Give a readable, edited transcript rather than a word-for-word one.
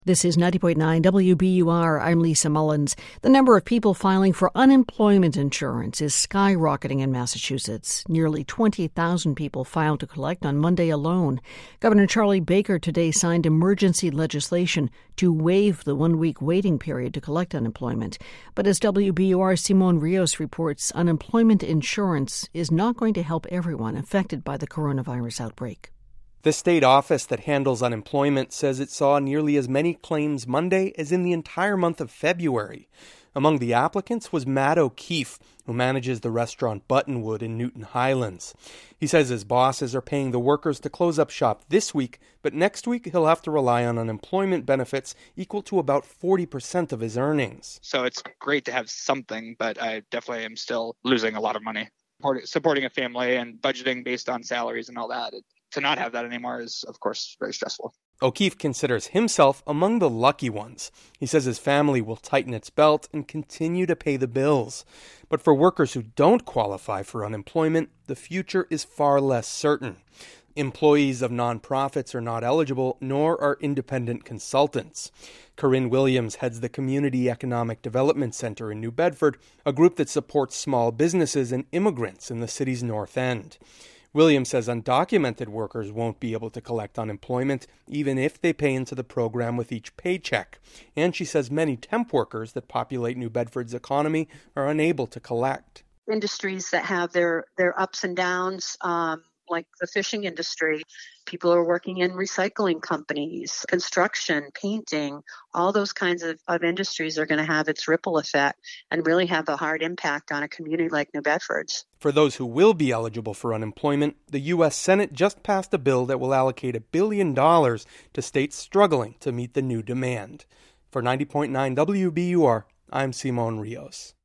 This is 90.9 WBUR. I'm Lisa Mullins. The number of people filing for unemployment insurance is skyrocketing in Massachusetts. Nearly 20,000 people filed to collect on Monday alone. Governor Charlie Baker today signed emergency legislation to waive the one-week waiting period to collect unemployment. But as WBUR Simon Rios reports, unemployment insurance is not going to help everyone affected by the coronavirus outbreak. The state office that handles unemployment says it saw nearly as many claims Monday as in the entire month of February. Among the applicants was Matt O'Keefe, who manages the restaurant Buttonwood in Newton Highlands. He says his bosses are paying the workers to close up shop this week, but next week he'll have to rely on unemployment benefits equal to about 40% of his earnings. So it's great to have something, but I definitely am still losing a lot of money. Supporting a family and budgeting based on salaries and all that. To not have that anymore is, of course, very stressful. O'Keefe considers himself among the lucky ones. He says his family will tighten its belt and continue to pay the bills. But for workers who don't qualify for unemployment, the future is far less certain. Employees of nonprofits are not eligible, nor are independent consultants. Corinne Williams heads the Community Economic Development Center in New Bedford, a group that supports small businesses and immigrants in the city's North End. Williams says undocumented workers won't be able to collect unemployment, even if they pay into the program with each paycheck. And she says many temp workers that populate New Bedford's economy are unable to collect. Industries that have their ups and downs, like the fishing industry, people are working in recycling companies, construction, painting, all those kinds of industries are going to have its ripple effect and really have a hard impact on a community like New Bedford's. For those who will be eligible for unemployment, the U.S. Senate just passed a bill that will allocate $1 billion to states struggling to meet the new demand. For 90.9 WBUR, I'm Simon Rios.